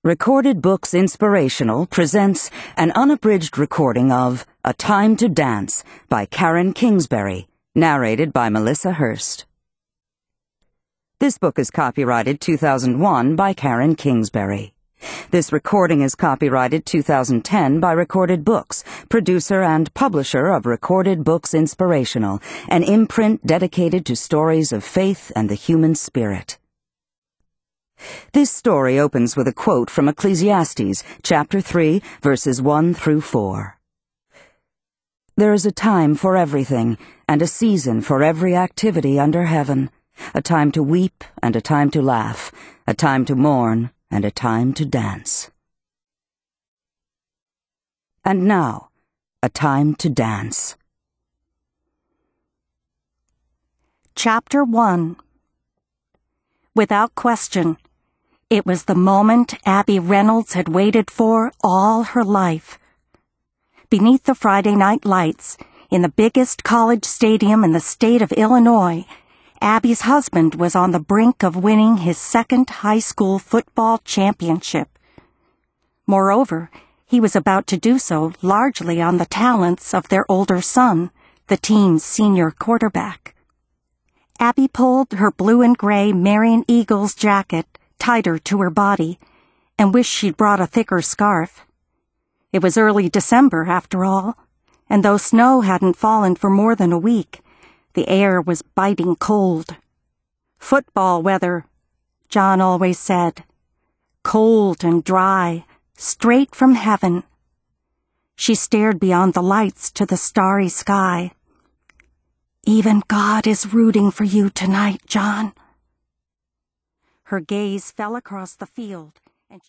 Recorded Books Inspirational presents an unabridged recording of A Time to Dance by Karen Kingsbury, narrated by Melissa Hurst. This book is copyrighted 2001 by Karen Kingsbury. This recording is copyrighted 2010 by Recorded Books, producer and publisher of Recorded Books Inspirational, an imprint dedicated to stories of faith and the human spirit. This story opens with a quote from Ecclesiastes, chapter 3, verses 1 through 4. There is a time for everything, and a season for every activity under heaven, a time to weep and a time to laugh, a time to mourn and a time to dance. And now, a time to dance. Chapter 1. Without question, it was the moment Abby Reynolds had waited for all her life. Beneath the Friday night lights, in the biggest college stadium in the state of Illinois, Abby's husband was on the brink of winning his second high school football championship. Moreover, he was about to do so largely on the talents of their older son, the team's senior quarterback. Abby pulled her blue and gray Marian Eagles jacket tighter to her body and wished she'd brought a thicker scarf. It was early December, after all, and though snow hadn't fallen for more than a week, the air was biting cold. Football weather, John always said. Cold and dry, straight from heaven. She stared beyond the lights to the starry sky. Even God is rooting for you tonight, John. Her gaze fell across the field